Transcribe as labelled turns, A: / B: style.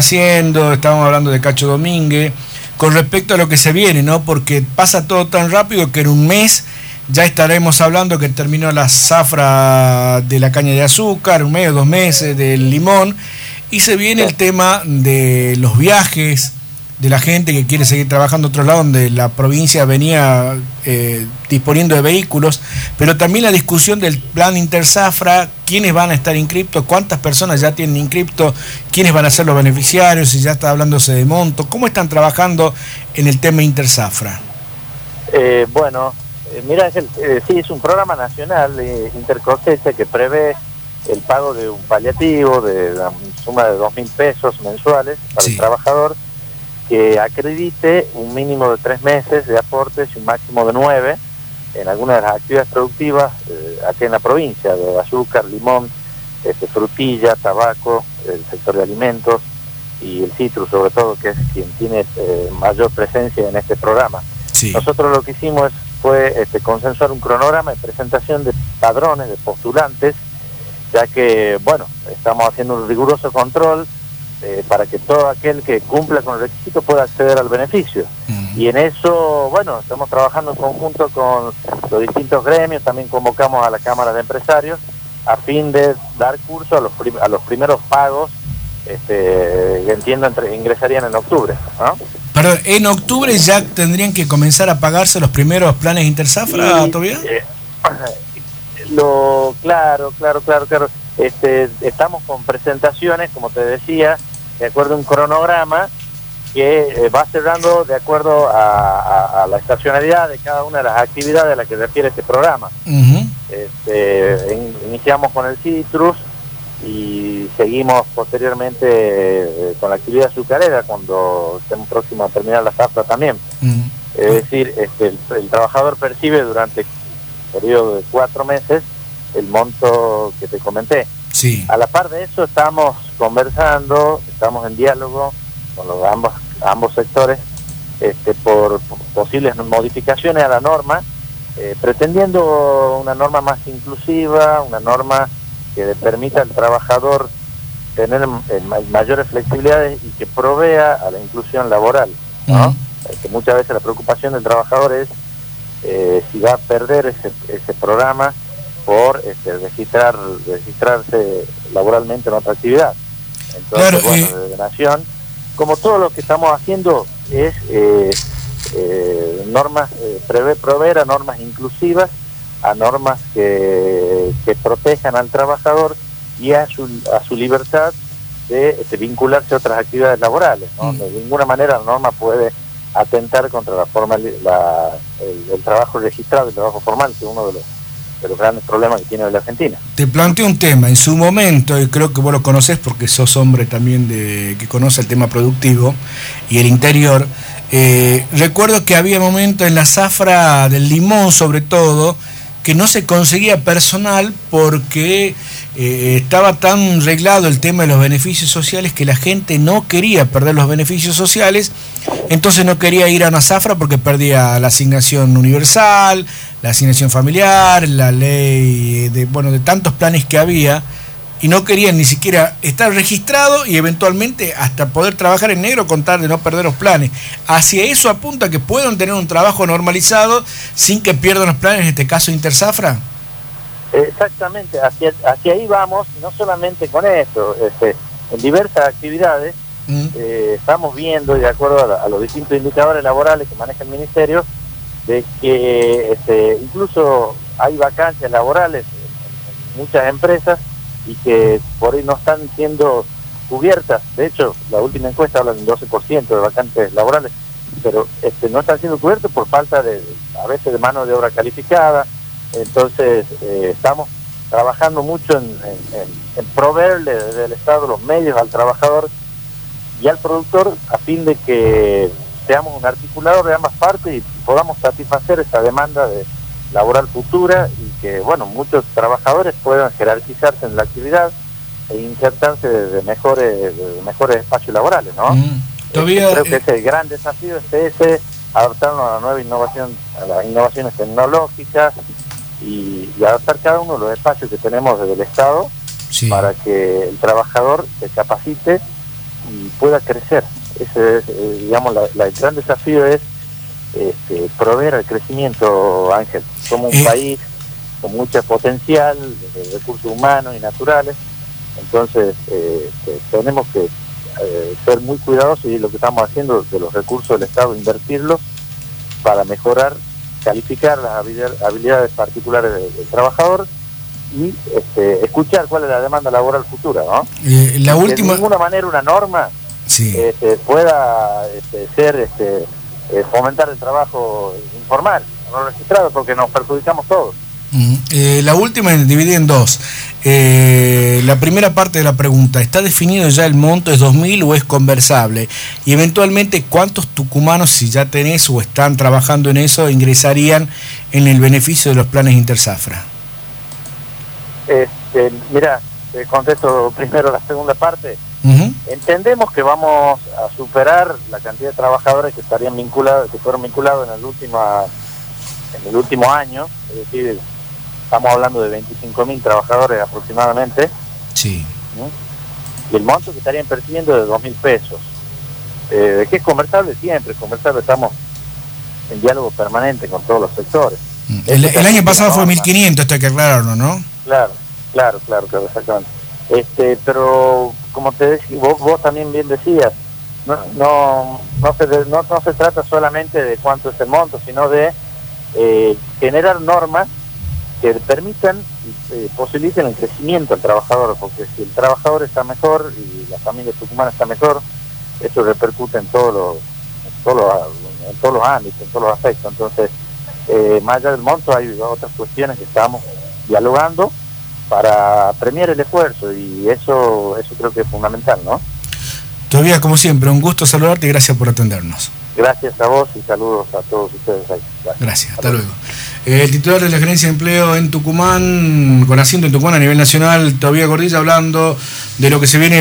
A: diciendo, estábamos hablando de Cacho Domínguez, con respecto a lo que se viene, ¿no? Porque pasa todo tan rápido que en un mes ya estaremos hablando que terminó la zafra de la caña de azúcar, un mes o 2 meses del limón, y se viene el tema de los viajes, de la gente que quiere seguir trabajando en otro lado, donde la provincia venía disponiendo de vehículos, pero también la discusión del plan Interzafra, quiénes van a estar inscriptos, cuántas personas ya tienen inscriptos, quiénes van a ser los beneficiarios, si ya está hablándose de monto, cómo están trabajando en el tema Interzafra.
B: Mira, sí, es un programa nacional intercosecha que prevé el pago de un paliativo de la suma de 2.000 pesos mensuales para el trabajador, que acredite un mínimo de 3 meses de aportes y un máximo de 9 en algunas de las actividades productivas aquí en la provincia, de azúcar, limón, frutilla, tabaco, el sector de alimentos y el citrus, sobre todo, que es quien tiene mayor presencia en este programa. Sí. Nosotros lo que hicimos fue consensuar un cronograma de presentación de padrones, de postulantes, ya que, estamos haciendo un riguroso control para que todo aquel que cumpla con el requisito pueda acceder al beneficio. Y en eso, estamos trabajando en conjunto con los distintos gremios, también convocamos a la Cámara de Empresarios a fin de dar curso a los primeros pagos, que entiendo ingresarían en octubre, ¿no?
A: Pero en octubre ya tendrían que comenzar a pagarse los primeros planes Interzafra, ¿todavía?
B: Claro. Estamos con presentaciones, como te decía, de acuerdo a un cronograma que va cerrando de acuerdo a la estacionalidad de cada una de las actividades a las que refiere este programa. Iniciamos con el citrus y seguimos posteriormente con la actividad azucarera cuando estemos próximos a terminar la zafra también. Es decir, el trabajador percibe durante un periodo de 4 meses el monto que te comenté.
A: Sí.
B: A la par de eso estamos conversando, estamos en diálogo con ambos sectores por posibles modificaciones a la norma, pretendiendo una norma más inclusiva, una norma que le permita al trabajador tener mayores flexibilidades y que provea a la inclusión laboral, ¿no? Que muchas veces la preocupación del trabajador es si va a perder ese programa por registrarse laboralmente en otra actividad. Entonces, desde Nación, como todo lo que estamos haciendo es normas, proveer a normas inclusivas, a normas que protejan al trabajador y a su libertad de vincularse a otras actividades laborales, ¿no? De ninguna manera la norma puede atentar contra el trabajo registrado, el trabajo formal, que es uno de los grandes problemas que tiene la Argentina.
A: Te planteo un tema, en su momento, y creo que vos lo conocés porque sos hombre también que conoce el tema productivo y el interior. Recuerdo que había momentos en la zafra del limón, sobre todo, que no se conseguía personal porque estaba tan reglado el tema de los beneficios sociales que la gente no quería perder los beneficios sociales, entonces no quería ir a una zafra porque perdía la asignación universal, la asignación familiar, la ley de tantos planes que había, y no querían ni siquiera estar registrado y eventualmente hasta poder trabajar en negro con tal de no perder los planes. Hacia eso apunta, que puedan tener un trabajo normalizado sin que pierdan los planes, en este caso Interzafra.
B: Exactamente, hacia ahí vamos, no solamente con esto, en diversas actividades estamos viendo, de acuerdo a los distintos indicadores laborales que maneja el Ministerio, de que incluso hay vacancias laborales en muchas empresas y que por ahí no están siendo cubiertas. De hecho, la última encuesta habla de un 12% de vacantes laborales, pero no están siendo cubiertos por falta a veces de mano de obra calificada. Entonces estamos trabajando mucho en proveerle desde el Estado los medios al trabajador y al productor a fin de que seamos un articulador de ambas partes y podamos satisfacer esa demanda laboral futura y que muchos trabajadores puedan jerarquizarse en la actividad e insertarse desde mejores espacios laborales, ¿no? Creo que ese gran desafío es adaptarnos a la nueva innovación, a las innovaciones tecnológicas y adaptar cada uno de los espacios que tenemos desde el Estado para que el trabajador se capacite y pueda crecer. Ese es, digamos, el gran desafío es proveer al crecimiento, Ángel. Somos un país con mucho potencial de recursos humanos y naturales, entonces tenemos que ser muy cuidadosos, y lo que estamos haciendo de los recursos del Estado, invertirlos para mejorar, calificar las habilidades particulares del trabajador y escuchar cuál es la demanda laboral futura, ¿no?
A: La última...
B: De ninguna manera una norma
A: sí.
B: Pueda ser fomentar el trabajo informal, no registrado, porque nos perjudicamos todos.
A: La última dividida en dos. La primera parte de la pregunta: ¿está definido ya el monto? ¿Es 2.000 o es conversable? Y eventualmente, ¿cuántos tucumanos, si ya tenés o están trabajando en eso, ingresarían en el beneficio de los planes Interzafra?
B: Mira, contesto primero la segunda parte. Entendemos que vamos a superar la cantidad de trabajadores que estarían vinculados, que fueron vinculados en el último año, es decir, estamos hablando de 25.000 trabajadores aproximadamente.
A: Sí.
B: Y el monto que estarían percibiendo es de 2.000 pesos. ¿De qué es conversable? Siempre es conversable, estamos en diálogo permanente con todos los sectores.
A: El año pasado fue 1.500, esto hay que aclararlo, ¿no?
B: Claro, exactamente. Pero como te decía, vos también bien decías, no se trata solamente de cuánto es el monto, sino de generar normas que permitan y posibiliten el crecimiento del trabajador, porque si el trabajador está mejor y la familia tucumana está mejor, eso repercute en todos los ámbitos, en todos los aspectos. Entonces, más allá del monto, hay otras cuestiones que estamos dialogando para premiar el esfuerzo, y eso creo que es fundamental, ¿no?
A: Todavía, como siempre, un gusto saludarte y gracias por atendernos.
B: Gracias a vos y saludos a todos ustedes ahí.
A: Gracias, hasta luego. El titular de la Gerencia de Empleo en Tucumán, con asiento en Tucumán a nivel nacional, Tobías Gordillo, hablando de lo que se viene